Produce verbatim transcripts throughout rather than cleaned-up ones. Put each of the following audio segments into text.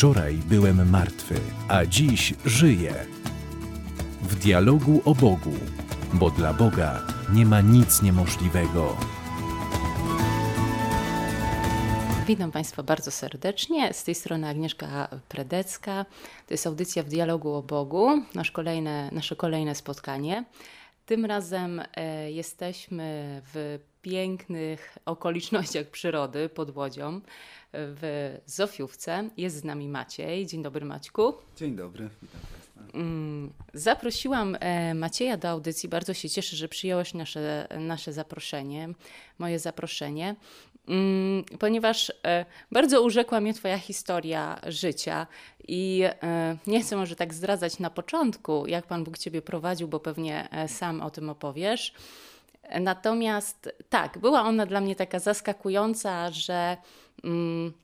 Wczoraj byłem martwy, a dziś żyję. W dialogu o Bogu, bo dla Boga nie ma nic niemożliwego. Witam Państwa bardzo serdecznie. Z tej strony Agnieszka Predecka. To jest audycja w dialogu o Bogu, nasze kolejne, nasze kolejne spotkanie. Tym razem e, jesteśmy w pięknych okolicznościach przyrody pod Łodzią, w Zofiówce. Jest z nami Maciej. Dzień dobry, Maćku. Dzień dobry, witam Państwa. Zaprosiłam Macieja do audycji. Bardzo się cieszę, że przyjąłeś nasze, nasze zaproszenie, moje zaproszenie, ponieważ bardzo urzekła mnie Twoja historia życia i nie chcę może tak zdradzać na początku, jak Pan Bóg Ciebie prowadził, bo pewnie sam o tym opowiesz. Natomiast tak, była ona dla mnie taka zaskakująca, że mm,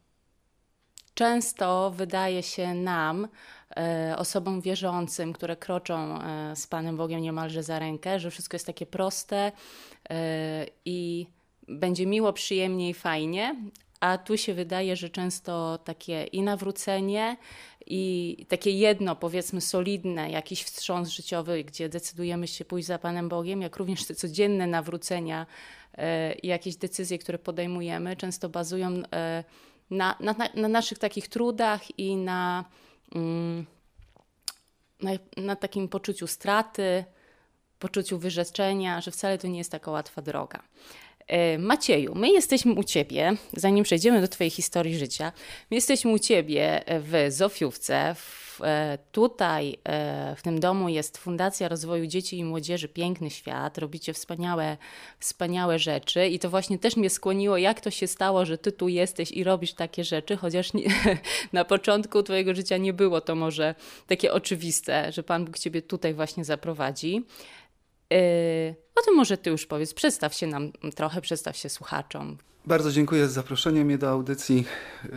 często wydaje się nam, e, osobom wierzącym, które kroczą e, z Panem Bogiem niemalże za rękę, że wszystko jest takie proste e, i będzie miło, przyjemnie i fajnie, a tu się wydaje, że często takie i nawrócenie, i takie jedno, powiedzmy, solidne, jakiś wstrząs życiowy, gdzie decydujemy się pójść za Panem Bogiem, jak również te codzienne nawrócenia e, i jakieś decyzje, które podejmujemy, często bazują e, na, na, na naszych takich trudach i na, mm, na, na takim poczuciu straty, poczuciu wyrzeczenia, że wcale to nie jest taka łatwa droga. Macieju, my jesteśmy u Ciebie, zanim przejdziemy do Twojej historii życia, my jesteśmy u Ciebie w Zofiówce. W, tutaj w tym domu jest Fundacja Rozwoju Dzieci i Młodzieży Piękny Świat. Robicie wspaniałe, wspaniałe rzeczy i to właśnie też mnie skłoniło, jak to się stało, że Ty tu jesteś i robisz takie rzeczy, chociaż nie, na początku Twojego życia nie było to może takie oczywiste, że Pan Bóg Ciebie tutaj właśnie zaprowadzi. Yy, o tym może Ty już powiedz, przedstaw się nam trochę, przedstaw się słuchaczom. Bardzo dziękuję za zaproszenie mnie do audycji. Yy,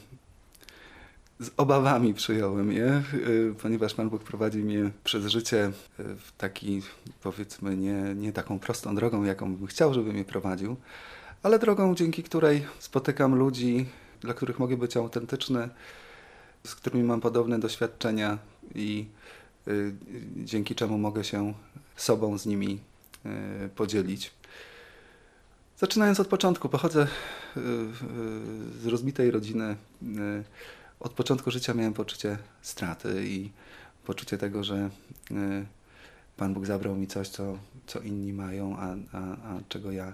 z obawami przyjąłem je, yy, ponieważ Pan Bóg prowadzi mnie przez życie w taki, powiedzmy, nie, nie taką prostą drogą, jaką bym chciał, żeby mnie prowadził, ale drogą, dzięki której spotykam ludzi, dla których mogę być autentyczny, z którymi mam podobne doświadczenia i yy, dzięki czemu mogę się sobą z nimi y, podzielić. Zaczynając od początku, pochodzę y, y, z rozbitej rodziny. Y, od początku życia miałem poczucie straty i poczucie tego, że y, Pan Bóg zabrał mi coś, co, co inni mają, a, a, a czego, ja,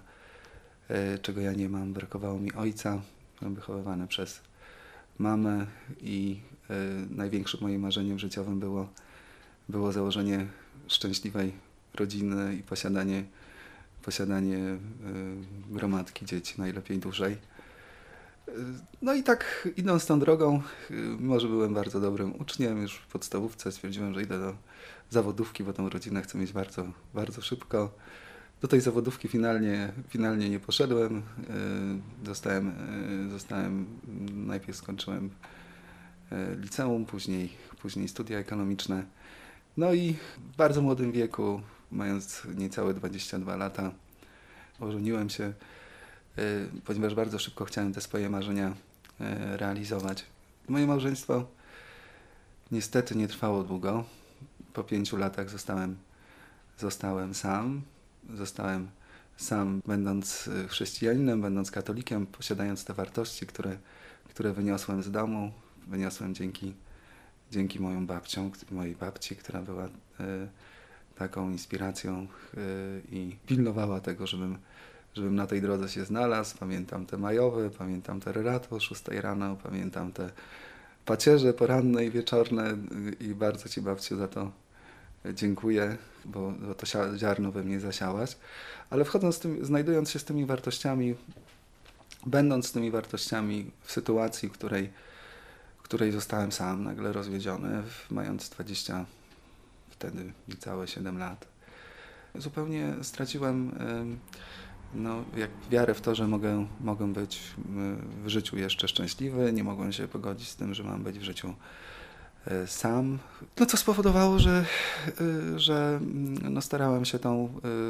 y, czego ja nie mam. Brakowało mi ojca. Byłem wychowywany przez mamę i y, największym moim marzeniem życiowym było, było założenie szczęśliwej rodziny i posiadanie, posiadanie y, gromadki dzieci, najlepiej dużej. Y, no i tak idąc tą drogą, y, może byłem bardzo dobrym uczniem, już w podstawówce stwierdziłem, że idę do zawodówki, bo tą rodzinę chcę mieć bardzo, bardzo szybko. Do tej zawodówki finalnie, finalnie nie poszedłem. Y, zostałem, y, zostałem, najpierw skończyłem y, liceum, później, później studia ekonomiczne. No i w bardzo młodym wieku, mając niecałe dwadzieścia dwa lata, ożeniłem się, y, ponieważ bardzo szybko chciałem te swoje marzenia y, realizować. Moje małżeństwo niestety nie trwało długo. Po pięciu latach zostałem, zostałem sam. Zostałem sam, będąc chrześcijaninem, będąc katolikiem, posiadając te wartości, które, które wyniosłem z domu, wyniosłem dzięki Dzięki moją babciom, mojej babci, która była y, taką inspiracją y, i pilnowała tego, żebym, żebym na tej drodze się znalazł. Pamiętam te majowe, pamiętam te relato o szóstej rano, pamiętam te pacierze poranne i wieczorne y, i bardzo Ci, babciu, za to dziękuję, bo, bo to ziarno we mnie zasiałaś. Ale wchodząc z tym, znajdując się z tymi wartościami, będąc z tymi wartościami w sytuacji, w której w której zostałem sam, nagle rozwiedziony, mając dwadzieścia, wtedy niecałe siedem lat. Zupełnie straciłem no, jak wiarę w to, że mogę, mogę być w życiu jeszcze szczęśliwy, nie mogłem się pogodzić z tym, że mam być w życiu sam. No co spowodowało, że, że no, starałem się tą,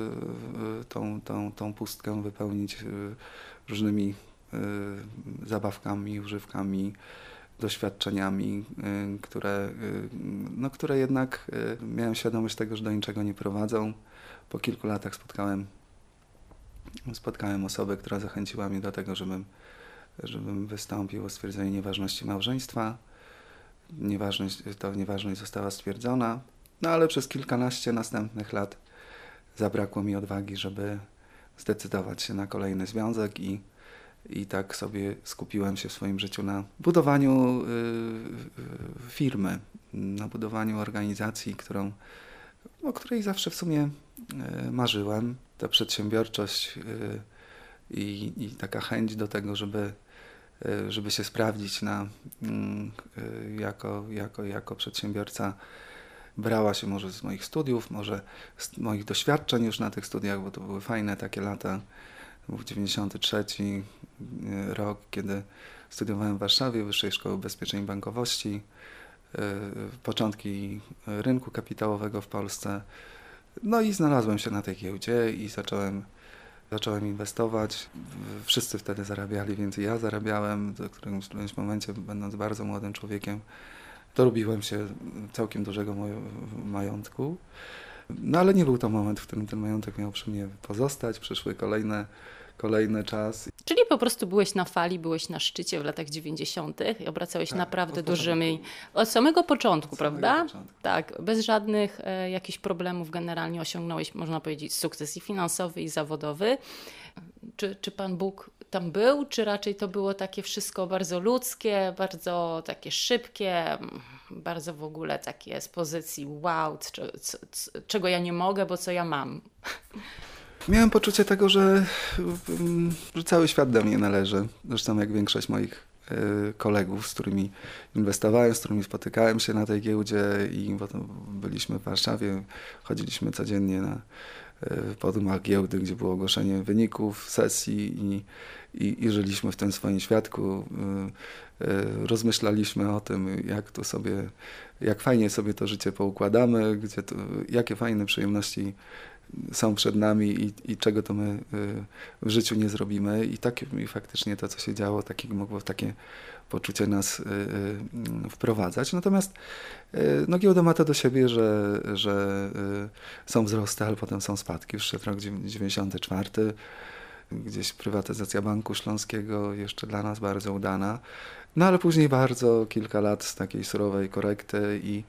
tą, tą, tą pustkę wypełnić różnymi zabawkami, używkami, doświadczeniami, y, które, y, no, które jednak y, miałem świadomość tego, że do niczego nie prowadzą. Po kilku latach spotkałem, spotkałem osobę, która zachęciła mnie do tego, żebym, żebym wystąpił o stwierdzenie nieważności małżeństwa. Nieważność, to nieważność została stwierdzona, no ale przez kilkanaście następnych lat zabrakło mi odwagi, żeby zdecydować się na kolejny związek i, i tak sobie skupiłem się w swoim życiu na budowaniu y, y, firmy, na budowaniu organizacji, którą, o której zawsze w sumie y, marzyłem. Ta przedsiębiorczość y, i, i taka chęć do tego, żeby żeby się sprawdzić na, jako, jako, jako przedsiębiorca, brała się może z moich studiów, może z moich doświadczeń już na tych studiach, bo to były fajne takie lata. To był dziewięćdziesiąty trzeci rok, kiedy studiowałem w Warszawie, Wyższej Szkoły Ubezpieczeń i Bankowości, początki rynku kapitałowego w Polsce. No i znalazłem się na tej giełdzie i zacząłem Zacząłem inwestować. Wszyscy wtedy zarabiali, więc ja zarabiałem. W którymś, w którymś momencie, będąc bardzo młodym człowiekiem, dorobiłem się całkiem dużego majątku. No ale nie był to moment, w którym ten majątek miał przy mnie pozostać. Przyszły kolejne, kolejny czas. Czyli po prostu byłeś na fali, byłeś na szczycie w latach dziewięćdziesiątych i obracałeś tak, naprawdę od dużymi... Od samego początku, od prawda? Samego początku. Tak, bez żadnych e, jakichś problemów generalnie osiągnąłeś, można powiedzieć, sukces i finansowy, i zawodowy. Czy, czy Pan Bóg tam był, czy raczej to było takie wszystko bardzo ludzkie, bardzo takie szybkie, bardzo w ogóle takie z pozycji wow, c- c- c- czego ja nie mogę, bo co ja mam? Miałem poczucie tego, że, że cały świat do mnie należy. Zresztą jak większość moich y, kolegów, z którymi inwestowałem, z którymi spotykałem się na tej giełdzie i potem byliśmy w Warszawie, chodziliśmy codziennie na y, podiumach giełdy, gdzie było ogłoszenie wyników sesji i, i, i żyliśmy w tym swoim świadku. Y, y, rozmyślaliśmy o tym, jak tu sobie, jak fajnie sobie to życie poukładamy, gdzie to, jakie fajne przyjemności są przed nami i, i czego to my y, w życiu nie zrobimy. I tak i faktycznie to, co się działo, takie, mogło w takie poczucie nas y, y, wprowadzać. Natomiast y, no, giełda ma to do siebie, że, że y, są wzrosty, ale potem są spadki. Wszedł rok dziewięćdziesiąty czwarty, gdzieś prywatyzacja Banku Śląskiego, jeszcze dla nas bardzo udana. No ale później bardzo kilka lat z takiej surowej korekty i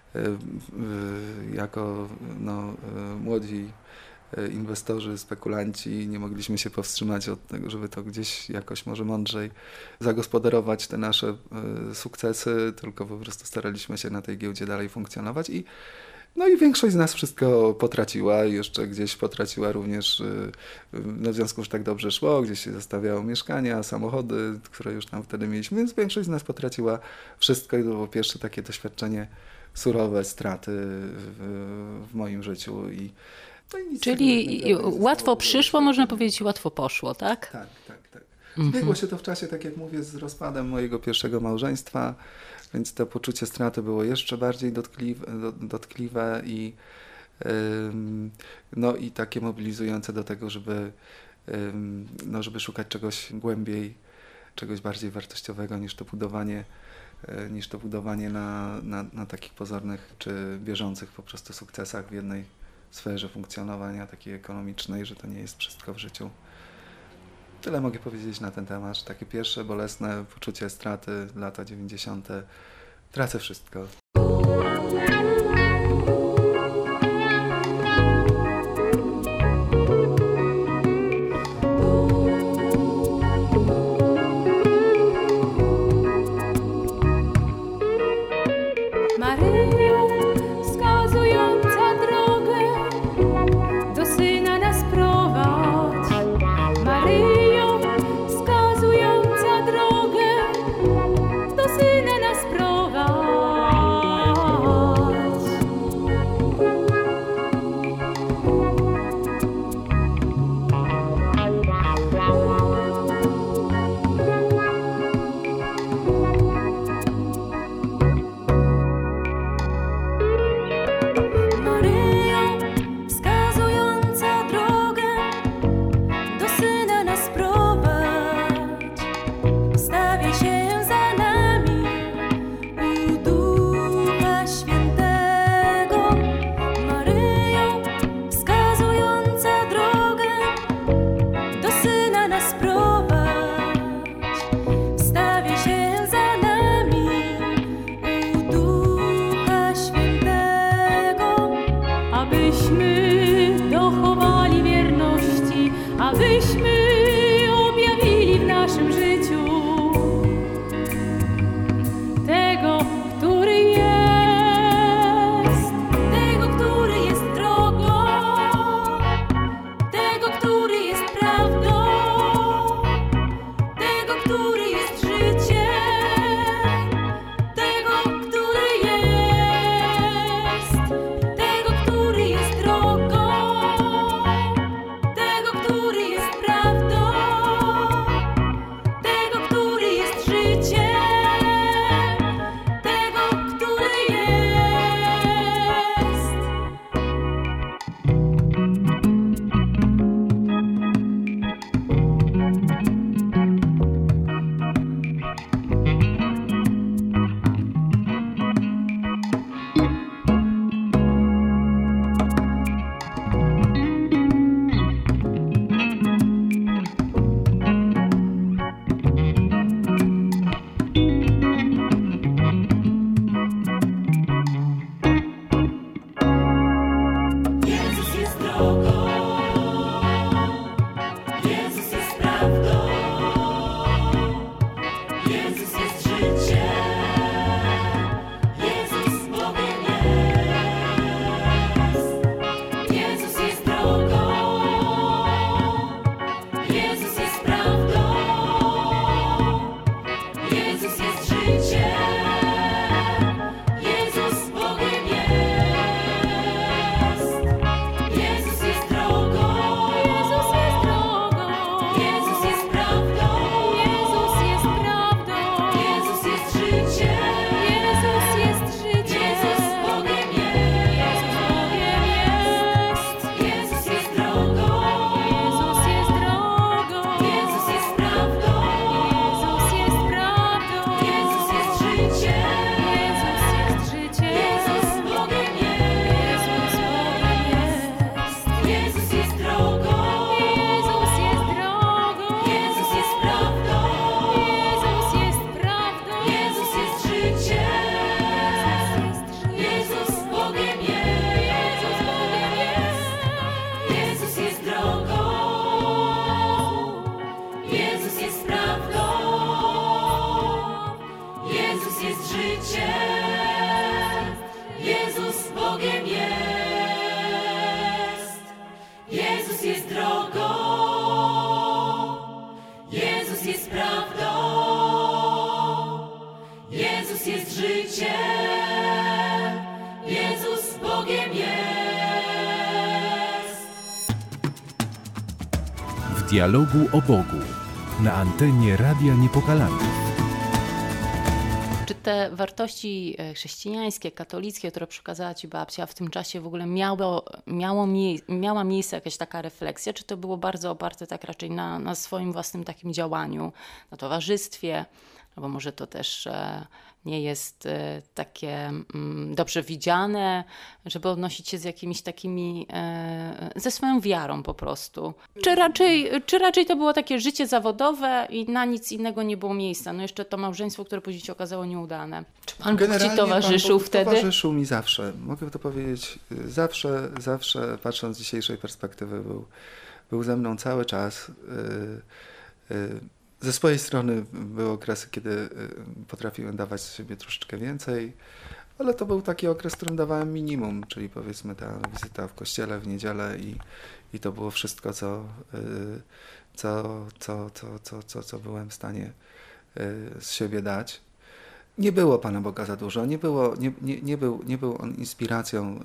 jako no, młodzi inwestorzy, spekulanci nie mogliśmy się powstrzymać od tego, żeby to gdzieś jakoś może mądrzej zagospodarować te nasze sukcesy, tylko po prostu staraliśmy się na tej giełdzie dalej funkcjonować i no i większość z nas wszystko potraciła i jeszcze gdzieś potraciła również, no w związku, że tak dobrze szło, gdzieś się zostawiało mieszkania, samochody, które już tam wtedy mieliśmy, więc większość z nas potraciła wszystko i to było pierwsze takie doświadczenie, surowe straty w, w moim życiu. I, no i Czyli łatwo przyszło, można powiedzieć, łatwo poszło, tak? Tak, tak, tak. Zbiegło się to w czasie, tak jak mówię, z rozpadem mojego pierwszego małżeństwa, więc to poczucie straty było jeszcze bardziej dotkliwe, dotkliwe i, ym, no, i takie mobilizujące do tego, żeby, ym, no, żeby szukać czegoś głębiej, czegoś bardziej wartościowego niż to budowanie niż to budowanie na, na, na takich pozornych czy bieżących po prostu sukcesach w jednej sferze funkcjonowania takiej ekonomicznej, że to nie jest wszystko w życiu. Tyle mogę powiedzieć na ten temat. Takie pierwsze bolesne poczucie straty, lata dziewięćdziesiąte. Tracę wszystko. Syna nas prowadź. abyśmy objawili w naszym życiu tego, który jest, tego, który jest drogą, tego, który jest prawdą, tego, który jest życiem, tego, który jest, tego, który jest drogą, tego, który jest prawdą, tego, który jest życiem, tego, który jest. Jezus jest drogą, Jezus jest prawdą, Jezus jest życiem, Jezus Bogiem jest. Jezus jest drogą, Jezus jest prawdą, Jezus jest życiem, Jezus Bogiem jest. Jezus jest drogą, Jezus jest drogą, Jezus jest prawdą, Jezus jest prawdą, Jezus jest życiem, Jezus jest życiem, Jezus Bogiem jest, Jezus jest drogą, Jezus jest drogą, Jezus jest prawdą, Jezus jest prawdą, Jezus jest życiem, Jezus jest życiem, Jezus Bogiem jest, Jezus jest drogą, Jezus jest drogą, Jezus jest prawdą, Jezus jest prawdą, Jezus jest życiem, Jezus Bogiem jest, Jezus jest drogą, Jezus jest prawdą, Jezus jest życiem, Jezus Bogiem jest. Jezus jest drogą, Jezus jest prawdą, Jezus jest życiem, Jezus Bogiem jest. W dialogu o Bogu na antenie Radia Niepokalanów. Czy te wartości e, chrześcijańskie, katolickie, które przekazała Ci babcia, w tym czasie w ogóle miało, miało mie- miała miejsce jakaś taka refleksja, czy to było bardzo oparte tak raczej na, na swoim własnym takim działaniu, na towarzystwie, albo może to też e, nie jest e, takie mm, dobrze widziane, żeby odnosić się z jakimiś takimi, e, ze swoją wiarą po prostu. Czy raczej, czy raczej to było takie życie zawodowe i na nic innego nie było miejsca? No jeszcze to małżeństwo, które później się okazało nieudane. Czy Pan Bóg Ci towarzyszył Pan Bóg wtedy? Towarzyszył mi zawsze. Mogę to powiedzieć. Zawsze, zawsze patrząc z dzisiejszej perspektywy był, był ze mną cały czas. Yy, yy, Ze swojej strony były okresy, kiedy potrafiłem dawać z siebie troszeczkę więcej, ale to był taki okres, w którym dawałem minimum, czyli powiedzmy ta wizyta w kościele w niedzielę i, i to było wszystko, co, co, co, co, co, co, co byłem w stanie z siebie dać. Nie było Pana Boga za dużo, nie, było, nie, nie, nie, był, nie był on inspiracją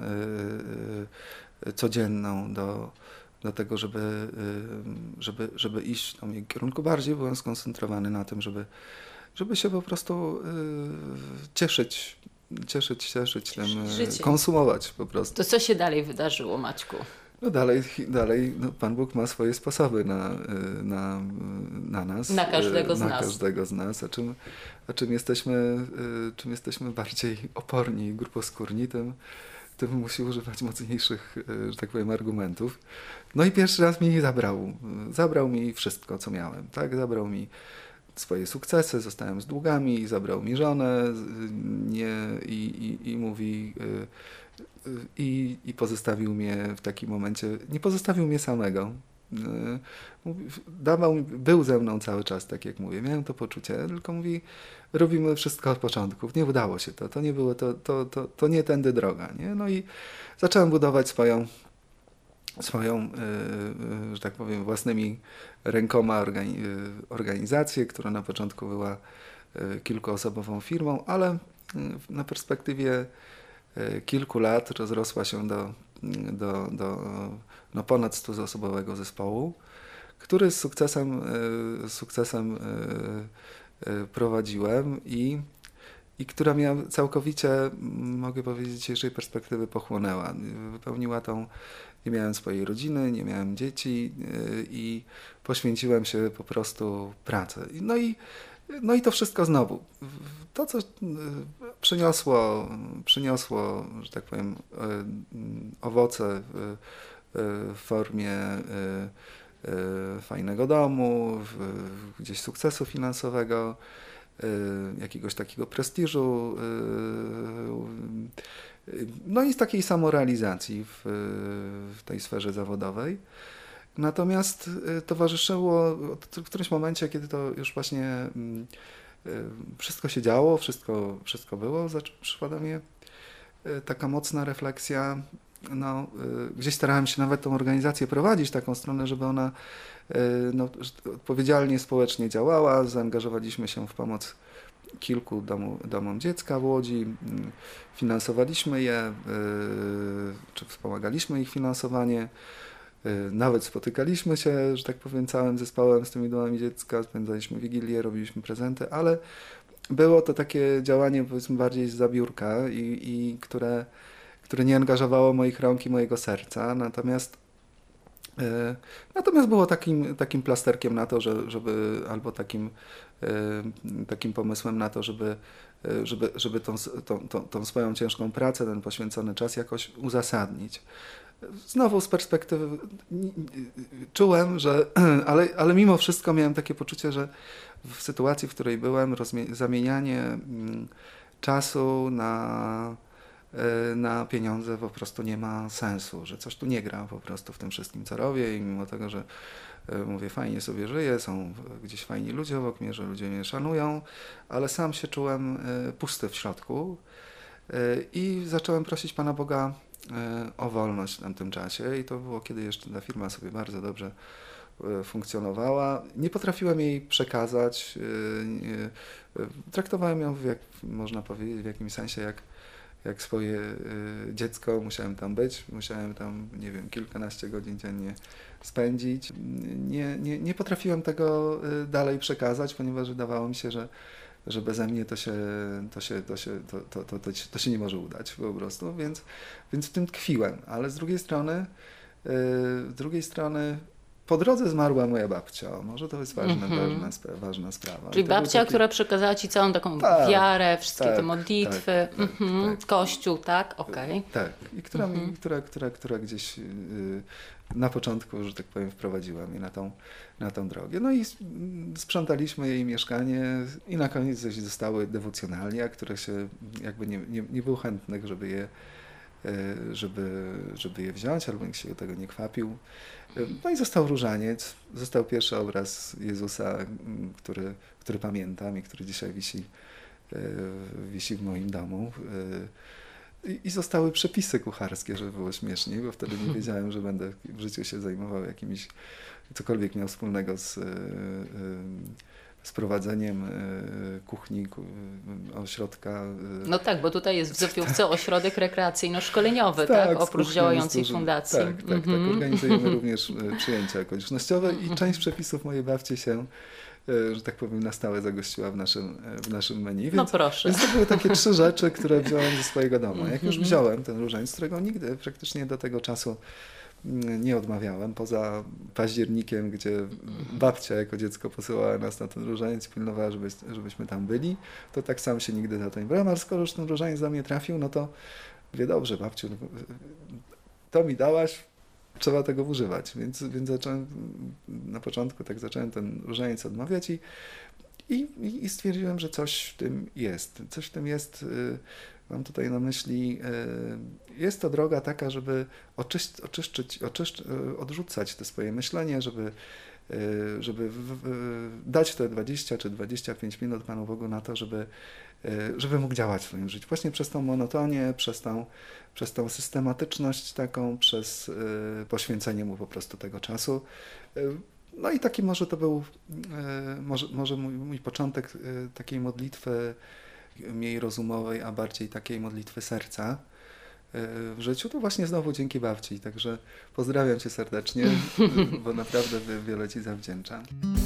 codzienną do do tego, żeby, żeby, żeby iść w tym kierunku. Bardziej byłem skoncentrowany na tym, żeby, żeby się po prostu cieszyć, cieszyć, cieszyć tym, życiem. konsumować po prostu. To co się dalej wydarzyło, Maćku? No dalej, dalej no Pan Bóg ma swoje sposoby na, na, na nas. Na każdego z na nas. każdego z nas. A czym, a czym, jesteśmy, czym jesteśmy bardziej oporni i gruboskórni, tym, tym musi używać mocniejszych, że tak powiem, argumentów. No i pierwszy raz mi zabrał. Zabrał mi wszystko, co miałem. Tak? Zabrał mi swoje sukcesy, zostałem z długami, zabrał mi żonę nie, i, i, i mówi... I, I pozostawił mnie w takim momencie, nie pozostawił mnie samego, Mówi, dawał mi, był ze mną cały czas, tak jak mówię, miałem to poczucie, tylko mówi, robimy wszystko od początku, nie udało się to, to nie było, to, to, to, to nie tędy droga, nie? No i zacząłem budować swoją, swoją, że tak powiem, własnymi rękoma organi- organizację, która na początku była kilkuosobową firmą, ale na perspektywie kilku lat rozrosła się do, do, do no ponad stuzoosobowego zespołu, który z sukcesem, z sukcesem prowadziłem i, i która mnie całkowicie, mogę powiedzieć, z dzisiejszej perspektywy pochłonęła. Wypełniła tą, nie miałem swojej rodziny, nie miałem dzieci i poświęciłem się po prostu pracy. No i No i to wszystko znowu. To, co przyniosło, przyniosło, że tak powiem, owoce w formie fajnego domu, gdzieś sukcesu finansowego, jakiegoś takiego prestiżu, no i z takiej samorealizacji w, w tej sferze zawodowej. Natomiast towarzyszyło w którymś momencie, kiedy to już właśnie wszystko się działo, wszystko, wszystko było, przyszła do mnie taka mocna refleksja. No, gdzieś starałem się nawet tą organizację prowadzić w taką stronę, żeby ona no, odpowiedzialnie społecznie działała. Zaangażowaliśmy się w pomoc kilku domu, domom dziecka w Łodzi, finansowaliśmy je, czy wspomagaliśmy ich finansowanie. Nawet spotykaliśmy się, że tak powiem, całym zespołem z tymi domami dziecka, spędzaliśmy wigilię, robiliśmy prezenty, ale było to takie działanie, powiedzmy, bardziej zza biurka i, i które, które nie angażowało moich rąk i mojego serca, natomiast e, natomiast było takim, takim plasterkiem na to, że, żeby, albo takim, e, takim pomysłem na to, żeby, żeby, żeby tą, tą, tą, tą swoją ciężką pracę, ten poświęcony czas jakoś uzasadnić. Znowu z perspektywy czułem, że, ale, ale mimo wszystko miałem takie poczucie, że w sytuacji, w której byłem, rozmi- zamienianie czasu na, na pieniądze po prostu nie ma sensu, że coś tu nie gra po prostu w tym wszystkim, co robię i mimo tego, że mówię, fajnie sobie żyję, są gdzieś fajni ludzie obok mnie, że ludzie mnie szanują, ale sam się czułem pusty w środku i zacząłem prosić Pana Boga o wolność w tamtym czasie i to było, kiedy jeszcze ta firma sobie bardzo dobrze funkcjonowała. Nie potrafiłem jej przekazać. Traktowałem ją, jak można powiedzieć, w jakimś sensie jak, jak swoje dziecko. Musiałem tam być, musiałem tam, nie wiem, kilkanaście godzin dziennie spędzić. Nie, nie, nie potrafiłem tego dalej przekazać, ponieważ wydawało mi się, że że beze mnie to się, to, się, to, się, to, to, to, to, to się nie może udać po prostu, więc, więc w tym tkwiłem. Ale z drugiej strony, yy, z drugiej strony po drodze zmarła moja babcia. Może to jest ważne, Mm-hmm. ważna, spra- ważna sprawa. Czyli babcia, taki... która przekazała Ci całą taką tak, wiarę, wszystkie tak, te modlitwy, tak, mm-hmm. tak, kościół, tak? Okej. Okay. Tak. I która, mm-hmm. mi, która, która, która gdzieś yy, na początku, że tak powiem, wprowadziła mnie na tą, na tą drogę. No i sprzątaliśmy jej mieszkanie i na koniec zostały dewocjonalia, które się jakby nie, nie, nie było chętnych, żeby je, żeby, żeby je wziąć, albo nikt się do tego nie kwapił. No i został różaniec, został pierwszy obraz Jezusa, który, który pamiętam i który dzisiaj wisi, wisi w moim domu. I, I zostały przepisy kucharskie, żeby było śmieszniej, bo wtedy nie wiedziałem, że będę w życiu się zajmował jakimś, cokolwiek miał wspólnego z, z prowadzeniem kuchni, ośrodka. No tak, bo tutaj jest w Zofiówce ośrodek rekreacyjno-szkoleniowy, tak? tak? Oprócz działającej fundacji. Tak, tak, mm-hmm. tak. Organizujemy również przyjęcia okolicznościowe i część przepisów mojej babci się, że tak powiem, na stałe zagościła w naszym, w naszym menu. Więc, no proszę. Więc to były takie trzy rzeczy, które wziąłem ze swojego domu. Jak już wziąłem ten różaniec, z którego nigdy praktycznie do tego czasu nie odmawiałem, poza październikiem, gdzie babcia jako dziecko posyłała nas na ten różaniec, pilnowała, żeby, żebyśmy tam byli, to tak sam się nigdy za to nie brałem, ale skoro już ten różaniec do mnie trafił, no to mówię, dobrze babciu, to mi dałaś, trzeba tego używać, więc, więc zacząłem na początku, tak zacząłem ten różaniec odmawiać i, i, i stwierdziłem, że coś w tym jest. Coś w tym jest, Mam tutaj na myśli, jest to droga taka, żeby oczyść, oczyszczyć, oczyszcz, odrzucać to swoje myślenie, żeby, żeby dać te dwadzieścia czy dwadzieścia pięć minut Panu Bogu na to, żeby, żeby mógł działać w swoim życiu. Właśnie przez tą monotonię, przez tą, przez tą systematyczność taką, przez poświęcenie Mu po prostu tego czasu. No i taki może to był, może, może mój, mój początek takiej modlitwy mniej rozumowej, a bardziej takiej modlitwy serca w życiu, to właśnie znowu dzięki babci. Także pozdrawiam Cię serdecznie, bo naprawdę wiele Ci zawdzięczam.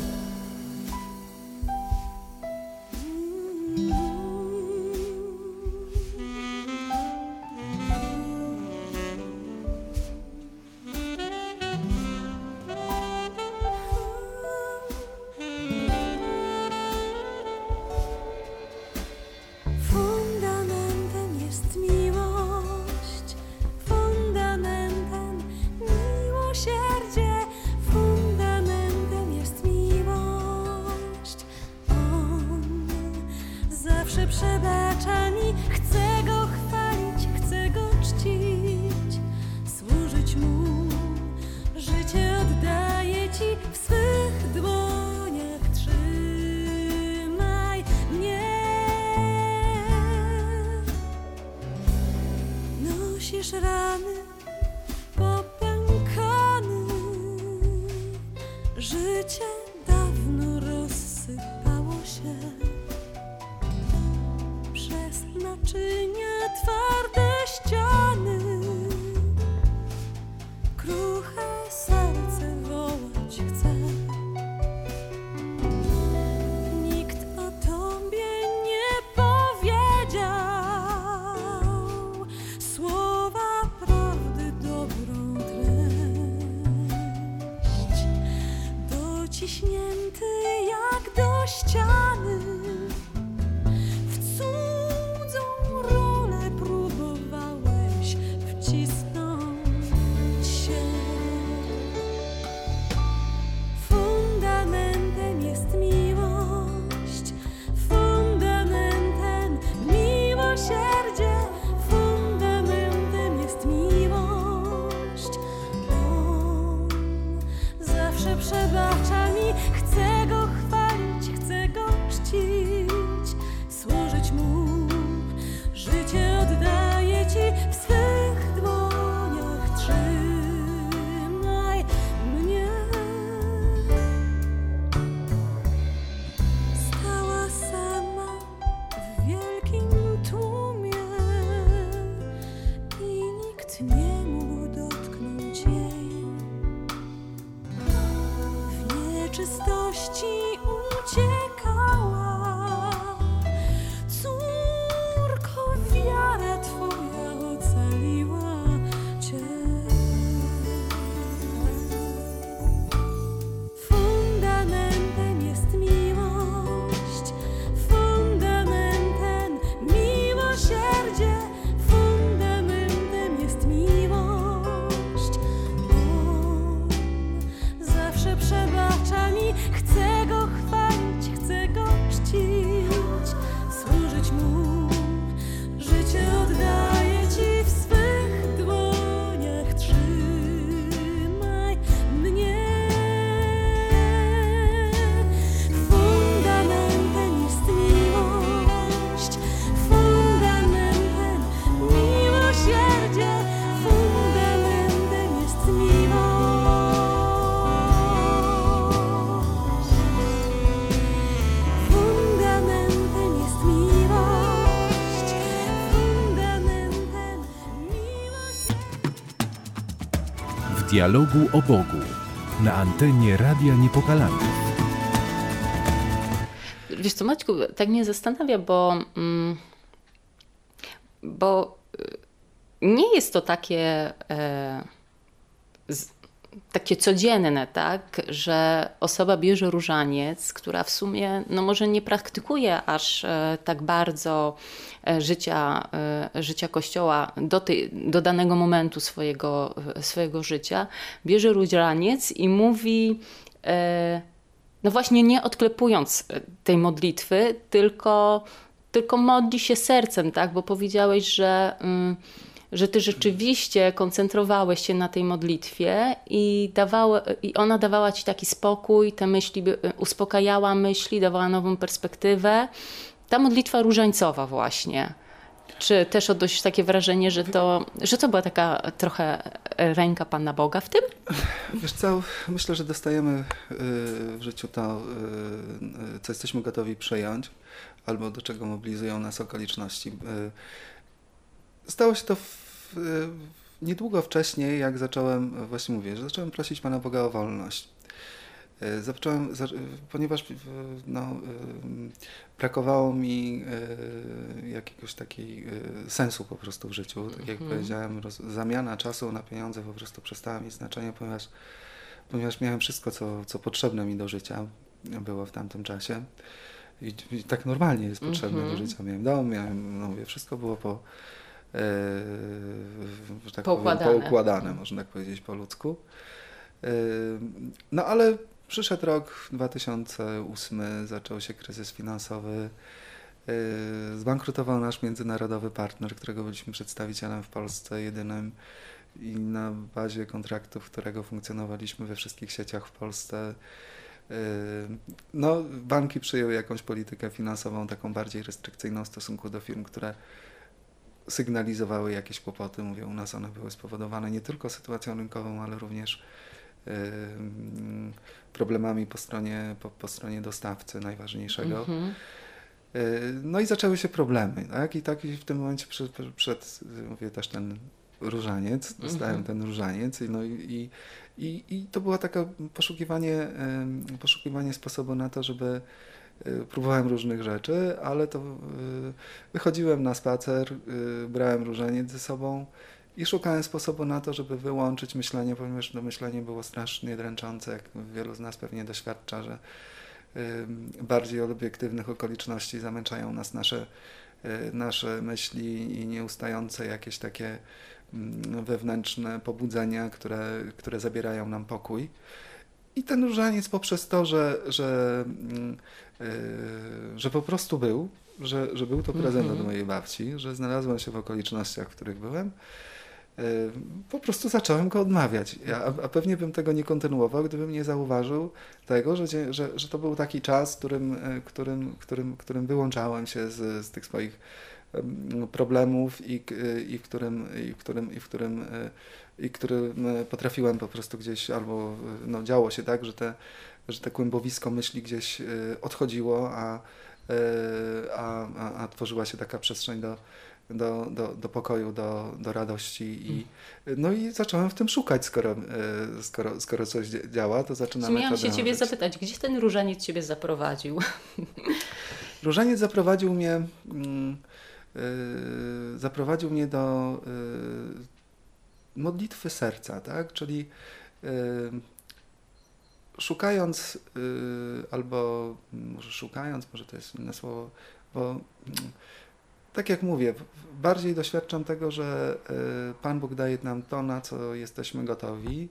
Przebacza mi, chcę Go chwalić, chcę Go czcić, służyć Mu, życie oddaję Ci, w swych dłoniach trzymaj mnie. Nosisz rany popękane, życie dawno rozsypało się. Naczynia twarde ściany, kruche serce wołać chce. Nikt o Tobie nie powiedział słowa prawdy, dobrą treść. Dociśnięty jak do ściany, przebacza mi, chcę Go chwalić, chcę Go czcić, służyć Mu, życie oddaję Ci, w swych dłoniach trzymaj mnie. Stała sama w wielkim tłumie i nikt nie mógł dotknąć jej. Czystości uciekała, córko, wiara Twoja ocaliła Cię. Fundamentem jest miłość, fundamentem miłosierdzie, fundamentem jest miłość. On zawsze przebacza mi, chcę Go chwalić, chcę Go czcić, służyć Mu, życie oddaję Ci, w swych dłoniach trzymaj mnie. Fundamentem jest miłość, fundamentem miłosierdzie, fundamentem jest miłość. Fundamentem jest miłość, fundamentem miłość. W dialogu o Bogu na antenie Radia Niepokalanów. Wiesz co, Maćku, tak mnie zastanawia, bo, mm, bo y, nie jest to takie, e, z, takie codzienne, tak, że osoba bierze różaniec, która w sumie no może nie praktykuje aż e, tak bardzo e, życia, e, życia Kościoła do, tej, do danego momentu swojego, swojego życia, bierze różaniec i mówi, e, no właśnie nie odklepując tej modlitwy, tylko tylko modli się sercem, tak? Bo powiedziałeś, że, mm, że ty rzeczywiście koncentrowałeś się na tej modlitwie i, dawało, i ona dawała ci taki spokój, te myśli, by- uspokajała myśli, dawała nową perspektywę. Ta modlitwa różańcowa właśnie. Czy też odnosisz takie wrażenie, że to, że to była taka trochę ręka Pana Boga w tym? Wiesz co, myślę, że dostajemy y, w życiu to, y, y, co jesteśmy gotowi przyjąć, albo do czego mobilizują nas okoliczności. Y, Stało się to w, y, niedługo wcześniej, jak zacząłem, właśnie mówię, że zacząłem prosić Pana Boga o wolność. Y, Zacząłem, za, y, ponieważ y, no, y, brakowało mi y, jakiegoś takiego sensu po prostu w życiu. Tak jak Mhm. powiedziałem, roz, zamiana czasu na pieniądze po prostu przestała mieć znaczenie, ponieważ, ponieważ miałem wszystko, co, co potrzebne mi do życia było w tamtym czasie. I, i tak normalnie jest potrzebne Mhm. do życia. Miałem dom, miałem, no mówię, wszystko było po, e, że tak Poukładane. powiem, poukładane, można tak powiedzieć po ludzku. E, no ale przyszedł rok dwa tysiące ósmy, zaczął się kryzys finansowy. E, zbankrutował nasz międzynarodowy partner, którego byliśmy przedstawicielem w Polsce, jedynym, i na bazie kontraktów, którego funkcjonowaliśmy we wszystkich sieciach w Polsce. No, banki przyjęły jakąś politykę finansową taką bardziej restrykcyjną w stosunku do firm, które sygnalizowały jakieś kłopoty. Mówię, u nas one były spowodowane nie tylko sytuacją rynkową, ale również y, problemami po stronie, po, po stronie dostawcy najważniejszego. Mhm. Y, No i zaczęły się problemy, tak? I tak w tym momencie przed, przed mówię, też ten różaniec, dostałem Mhm. ten różaniec i, no i, i, i, i to było takie poszukiwanie, em, poszukiwanie sposobu na to, żeby y, próbowałem różnych rzeczy, ale to y, wychodziłem na spacer, y, brałem różaniec ze sobą i szukałem sposobu na to, żeby wyłączyć myślenie, ponieważ to myślenie było strasznie dręczące, jak wielu z nas pewnie doświadcza, że y, bardziej od obiektywnych okoliczności zamęczają nas nasze, y, nasze myśli i nieustające jakieś takie mm, wewnętrzne pobudzenia, które, które zabierają nam pokój. I ten różaniec poprzez to, że, że, mm, y, że po prostu był, że, że był to prezent Mhm. od mojej babci, że znalazłem się w okolicznościach, w których byłem, y, po prostu zacząłem go odmawiać. Ja, a, a pewnie bym tego nie kontynuował, gdybym nie zauważył tego, że, dzie- że, że to był taki czas, w którym, y, którym, którym, którym wyłączałem się z, z tych swoich em, problemów i, k- i w którym, i w którym, i w którym, y, i którym y, potrafiłem po prostu gdzieś, albo y, no, działo się tak, że te, że te kłębowisko myśli gdzieś y, odchodziło, a, y, a, a, a tworzyła się taka przestrzeń do, do, do, do pokoju, do, do radości i no i zacząłem w tym szukać, skoro, y, skoro, skoro coś dzia- działa, to zaczynamy Miałam to się ciebie dążyć. zapytać, gdzie ten różaniec ciebie zaprowadził? Różaniec zaprowadził mnie, mm, y, zaprowadził mnie do y, modlitwy serca, tak? Czyli y, szukając, y, albo może szukając, może to jest inne słowo, bo mm, tak jak mówię, w- bardziej doświadczam tego, że y, Pan Bóg daje nam to, na co jesteśmy gotowi.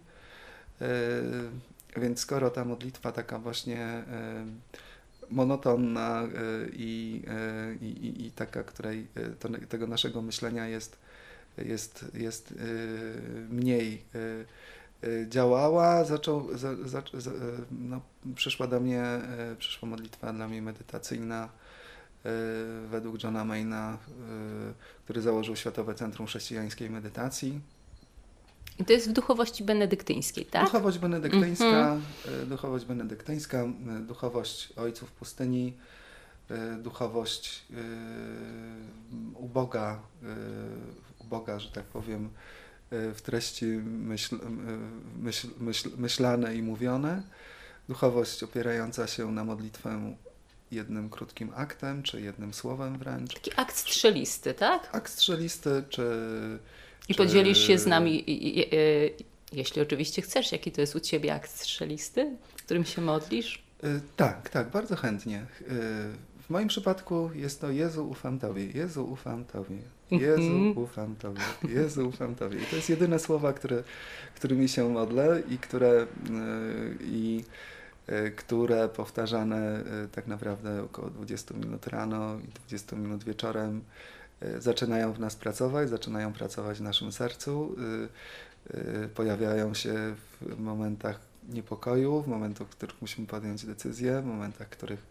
Y, Więc skoro ta modlitwa taka właśnie y, monotonna y, i, y, i, i, i taka, której y, to, tego naszego myślenia jest, jest, jest y, mniej y, y, działała, zaczął, za, za, za, y, no, przyszła do mnie, y, przyszła modlitwa dla mnie medytacyjna y, według Johna Mayna, y, który założył Światowe Centrum Chrześcijańskiej Medytacji. I to jest w duchowości benedyktyńskiej, tak? Duchowość benedyktyńska, Mhm. y, duchowość benedyktyńska, y, duchowość ojców pustyni, y, duchowość y, uboga, y, uboga, że tak powiem, y, w treści myśl, y, myśl, myśl, myślane i mówione, duchowość opierająca się na modlitwę jednym krótkim aktem, czy jednym słowem wręcz. Taki akt strzelisty, tak? Akt strzelisty, czy... I czy- podzielisz się z nami, i, i, y, jeśli oczywiście chcesz, jaki to jest u ciebie akt strzelisty, w którym się modlisz? Y, Tak, tak, bardzo chętnie. Y, W moim przypadku jest to Jezu, ufam Tobie, Jezu, ufam Tobie, Jezu, Mhm. ufam Tobie, Jezu, ufam Tobie. I to jest jedyne słowa, które, którymi się modlę i które y, i, y, które powtarzane y, tak naprawdę około dwadzieścia minut rano i dwadzieścia minut wieczorem y, zaczynają w nas pracować, zaczynają pracować w naszym sercu, y, y, pojawiają się w momentach niepokoju, w momentach, w których musimy podjąć decyzję, w momentach, w których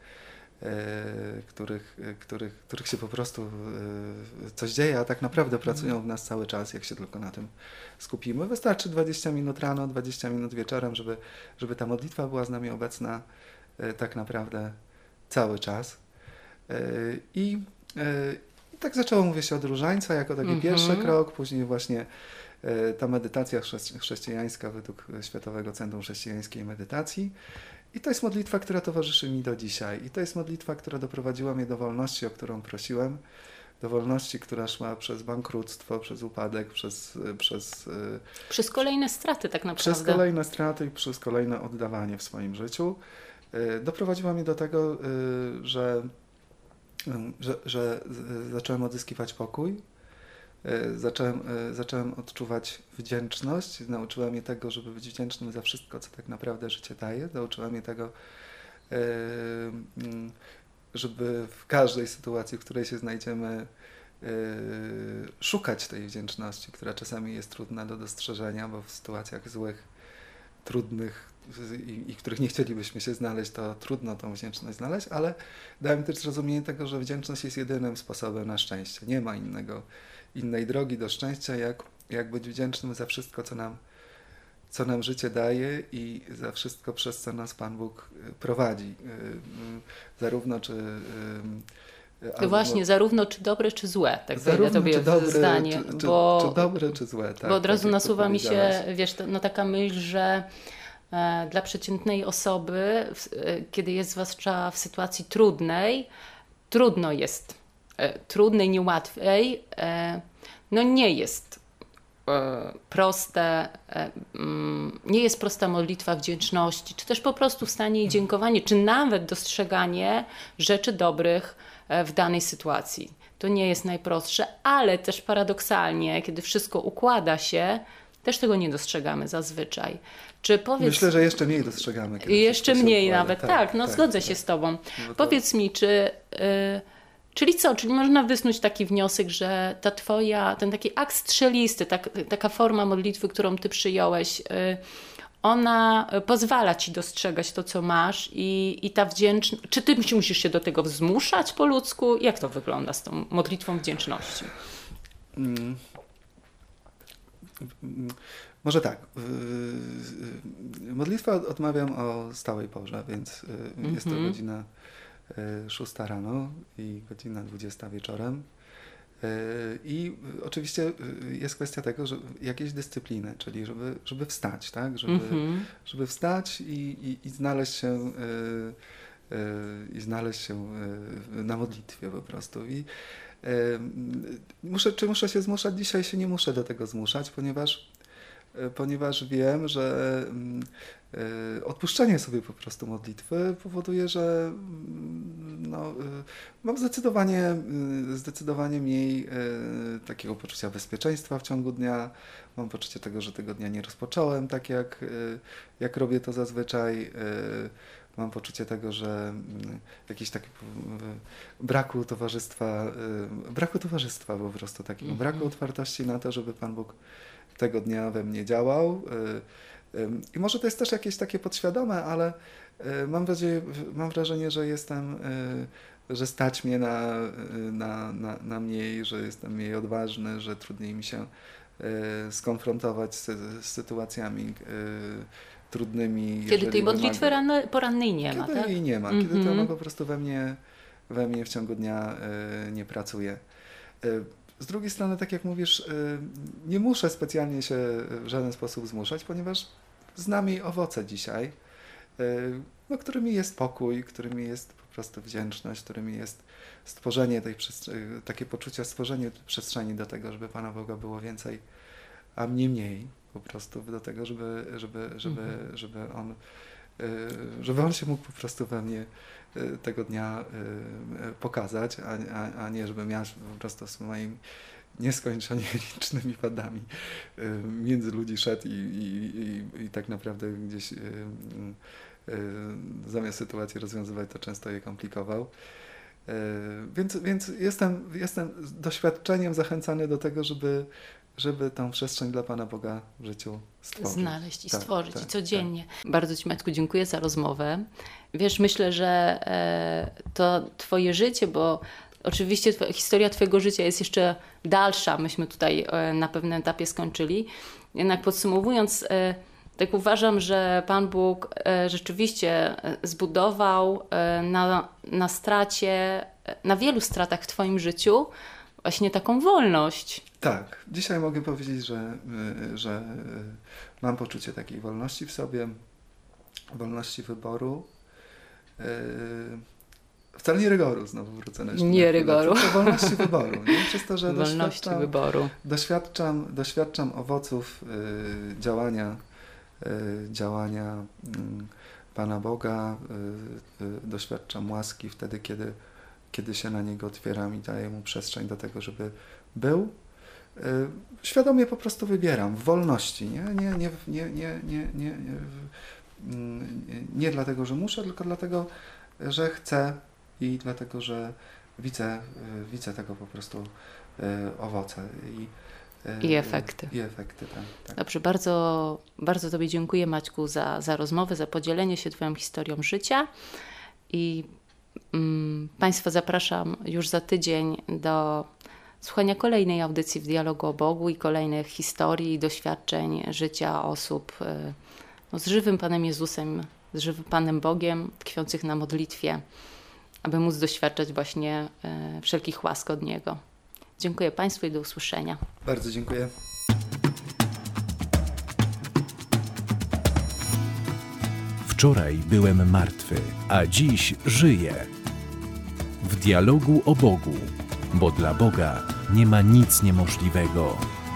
E, których, e, których, których się po prostu e, coś dzieje, a tak naprawdę pracują w nas cały czas, jak się tylko na tym skupimy. Wystarczy dwadzieścia minut rano, dwadzieścia minut wieczorem, żeby, żeby ta modlitwa była z nami obecna e, tak naprawdę cały czas. E, I e, tak zaczęło, mówię się, od różańca jako taki Mhm. pierwszy krok, później właśnie e, ta medytacja chrześci- chrześcijańska według Światowego Centrum Chrześcijańskiej Medytacji. I to jest modlitwa, która towarzyszy mi do dzisiaj. I to jest modlitwa, która doprowadziła mnie do wolności, o którą prosiłem. Do wolności, która szła przez bankructwo, przez upadek, przez, przez, Przez kolejne straty tak naprawdę. przez kolejne straty i przez kolejne oddawanie w swoim życiu. Y, Doprowadziła mnie do tego, y, że, y, że, że z- zacząłem odzyskiwać pokój. Y, Zacząłem, y, zacząłem odczuwać wdzięczność. Nauczyła mnie tego, żeby być wdzięcznym za wszystko, co tak naprawdę życie daje. Nauczyła mnie tego, y, mm, żeby w każdej sytuacji, w której się znajdziemy, y, szukać tej wdzięczności, która czasami jest trudna do dostrzeżenia, bo w sytuacjach złych, trudnych i, i w których nie chcielibyśmy się znaleźć, to trudno tą wdzięczność znaleźć, ale dałem mi też zrozumienie tego, że wdzięczność jest jedynym sposobem na szczęście. Nie ma innego, innej drogi do szczęścia, jak, jak być wdzięcznym za wszystko, co nam, co nam życie daje i za wszystko, przez co nas Pan Bóg y, prowadzi. Y, y, Zarówno czy... y, y, To albo- właśnie, zarówno czy dobre, czy złe, tak wejdę zarówno tobie czy w dobre, zdanie, czy, czy, bo, czy dobre, czy złe. Tak, bo od tak razu jak to nasuwa mi powiedziałaś. się, wiesz, to, no taka myśl, że e, dla przeciętnej osoby, w, e, kiedy jest zwłaszcza w sytuacji trudnej, trudno jest, e, trudnej, niełatwej, e, no nie jest e, proste, e, mm, nie jest prosta modlitwa wdzięczności, czy też po prostu wstanie i dziękowanie, czy nawet dostrzeganie rzeczy dobrych e, w danej sytuacji. To nie jest najprostsze, ale też paradoksalnie, kiedy wszystko układa się, też tego nie dostrzegamy zazwyczaj. Czy powiedz... Myślę, że jeszcze mniej dostrzegamy. kiedy Jeszcze wszystko się mniej układa. nawet, tak, no zgodzę się z Tobą. No to- Powiedz mi, czy... y, czyli co? Czyli można wysnuć taki wniosek, że ta Twoja, ten taki akt strzelisty, tak, taka forma modlitwy, którą Ty przyjąłeś, y, ona pozwala Ci dostrzegać to, co masz i, i ta wdzięczność... Czy Ty musisz się do tego zmuszać po ludzku? Jak to wygląda z tą modlitwą wdzięczności? Mm. Mm. Może tak. y, y, Modlitwę od- odmawiam o stałej porze, więc y, jest to Mhm. godzina y, szósta rano i godzina dwudziesta wieczorem. Y, I y, oczywiście y, jest kwestia tego, że jakiejś dyscypliny, czyli żeby, żeby wstać, tak? Żeby, Mhm. żeby wstać i, i, i znaleźć się y, y, i znaleźć się y, na modlitwie po prostu. I y, muszę, czy muszę się zmuszać? Dzisiaj się nie muszę do tego zmuszać, ponieważ y, ponieważ wiem, że mm, y, odpuszczenie sobie po prostu modlitwy powoduje, że mm, no, y, mam zdecydowanie, y, zdecydowanie mniej y, takiego poczucia bezpieczeństwa w ciągu dnia. Mam poczucie tego, że tego dnia nie rozpocząłem tak, jak, y, jak robię to zazwyczaj. Y, Mam poczucie tego, że mm, jakiś taki y, braku towarzystwa, y, braku towarzystwa po prostu, takiego Mhm. braku otwartości na to, żeby Pan Bóg tego dnia we mnie działał. Y, y, I może to jest też jakieś takie podświadome, ale y, mam wrażenie, mam wrażenie, że jestem, y, że stać mnie na, y, na, na, na mniej, że jestem mniej odważny, że trudniej mi się y, skonfrontować z, z sytuacjami y, trudnymi. Kiedy jeżeli tej modlitwy wymaga- ranne, porannej nie ma, kiedy tak? jej nie ma, kiedy to Mhm. ona po prostu we mnie, we mnie w ciągu dnia y, nie pracuje. Y, z drugiej strony, tak jak mówisz, y, nie muszę specjalnie się w żaden sposób zmuszać, ponieważ znam jej owoce dzisiaj, y, no, którymi jest pokój, którymi jest po prostu wdzięczność, którymi jest stworzenie tej przestrzeni, takie poczucie stworzenia przestrzeni do tego, żeby Pana Boga było więcej, a mnie mniej. Po prostu do tego, żeby, żeby, żeby, Mhm. żeby on y, żeby on się mógł po prostu we mnie y, tego dnia y, y, pokazać, a, a, a nie żebym ja po prostu z moimi nieskończenie licznymi wadami y, między ludzi szedł i, i, i, i tak naprawdę gdzieś y, Zamiast sytuacji rozwiązywać, to często je komplikował. Więc, więc jestem, jestem doświadczeniem zachęcany do tego, żeby, żeby tą przestrzeń dla Pana Boga w życiu stworzyć. Znaleźć i Tak, stworzyć tak, i codziennie. Tak. Bardzo Ci, Maćku, dziękuję za rozmowę. Wiesz, myślę, że e, to Twoje życie, bo oczywiście twoja, historia Twojego życia jest jeszcze dalsza. Myśmy tutaj e, na pewnym etapie skończyli. Jednak podsumowując, e, tak uważam, że Pan Bóg e, rzeczywiście zbudował e, na, na stracie, na wielu stratach w Twoim życiu właśnie taką wolność. Tak, dzisiaj mogę powiedzieć, że, że mam poczucie takiej wolności w sobie, wolności wyboru. Wcale nie rygoru, znowu wrócę na Nie na rygoru. Tylko wolności wyboru. Nie? Przez to, że wolności doświadczam, wyboru. Doświadczam, doświadczam owoców y, działania, y, działania y, Pana Boga, y, y, doświadczam łaski wtedy, kiedy, kiedy się na Niego otwieram i daję Mu przestrzeń do tego, żeby był. Y, świadomie po prostu wybieram w wolności, nie, nie, nie, nie, nie, nie, nie, nie, nie dlatego, że muszę, tylko dlatego, że chcę i dlatego, że widzę, widzę tego po prostu owoce i, I efekty. I efekty, tak, tak. Dobrze, bardzo, bardzo Tobie dziękuję, Maćku, za, za rozmowę, za podzielenie się Twoją historią życia i mm, Państwa zapraszam już za tydzień do słuchania kolejnej audycji w Dialogu o Bogu i kolejnych historii i doświadczeń życia osób no, z żywym Panem Jezusem, z żywym Panem Bogiem, tkwiących na modlitwie, aby móc doświadczać właśnie e, wszelkich łask od Niego. Dziękuję Państwu i do usłyszenia. Bardzo dziękuję. Wczoraj byłem martwy, a dziś żyję. W dialogu o Bogu, bo dla Boga nie ma nic niemożliwego.